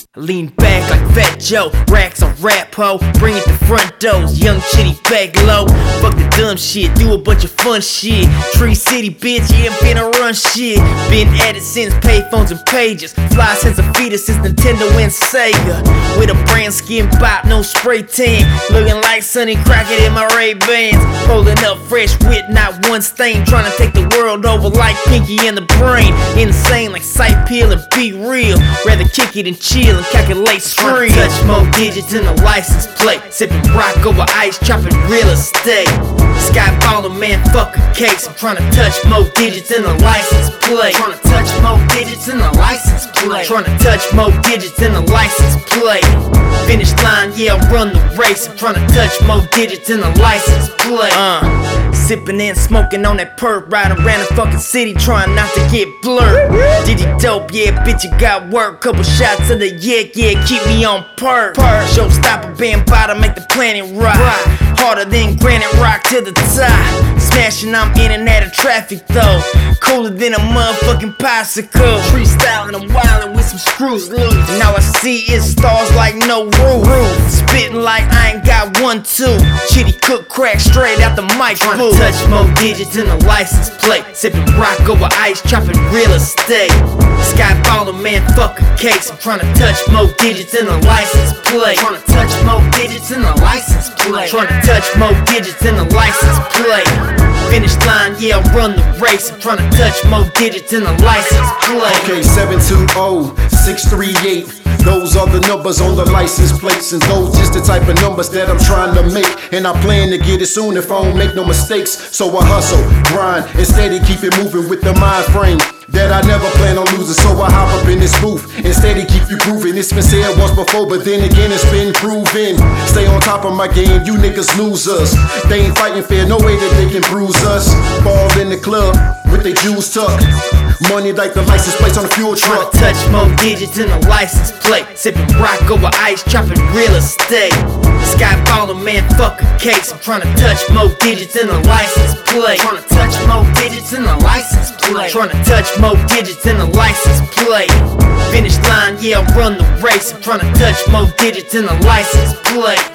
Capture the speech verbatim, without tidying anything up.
Lean back like Fat Joe, racks on rap ho, bring it to front doors, young chitty back low. Fuck the dumb shit, do a bunch of fun shit. Tree City bitch, yeah I'm finna run shit. Been at it since payphones and pages, fly since a fetus since Nintendo and Sega. With a brand skin bop, no spray tan, looking like Sonny Crockett in my Ray-Bans. Pulling up fresh with not one stain, trying to take the world over like Pinky and the Brain. Insane like Sight Peel and Be Real, rather kick it and chill and calculate stream. Touch more digits in the license plate, sipping rock over ice, chopping real estate. Skyballer man, fuck a case. I'm trying to touch more digits in the license plate. Trying to touch more digits in the license plate. Trying to touch more digits in the license plate. Finish line, yeah, I run the race. I'm trying to touch more digits in the license plate. Uh, sipping and smoking on that perk, riding around the fucking city, trying not to get blurred. Did you dope? Yeah, bitch, you got work. Couple shots of the yak, yeah, keep me on perk. Showstopper, Bambaataa, make the planet rock. Harder than granite rock to the top. Smashing, I'm in and out of traffic though. Cooler than a motherfucking popsicle. Freestyling, I'm wildin' with some screws loose. And all I see is stars like no roof. Spitting like I ain't got one, two. Chitty cook crack straight out the mic booth. Touch more digits in the license plate. Sipping rock over ice, chopping real estate. Skyballer man, fuck a case. I'm trying to touch more digits in the license plate. Trying to touch more digits in the license plate. Trying to touch more digits in the license plate. Finish line, yeah, I run the race. I'm trying to touch more digits in the license plate. Okay, seven two zero, six three eight. Those are the numbers on the license plates, and those just the type of numbers that I'm trying to make. And I plan to get it soon if I don't make no mistakes. So I hustle, grind, and steady keep it moving with the mind frame that I never plan on losing. So I hop up in this booth and steady keep you grooving. It's been said once before, but then again it's been proven. Stay on top of my game, you niggas losers. They ain't fighting fair, no way that they can bruise us. Ball in the club with they jewels tucked. Money like the license plates on the fuel truck. Trying to touch more digits in the license plate. Sipping rock over ice, chopping real estate. Skyballer man, fuck a case. I'm trying to touch more digits in the license plate. Trying to touch more digits in the license plate. Trying to touch more digits in the license plate. Finish line, yeah, I run the race. I'm trying to touch more digits in the license plate.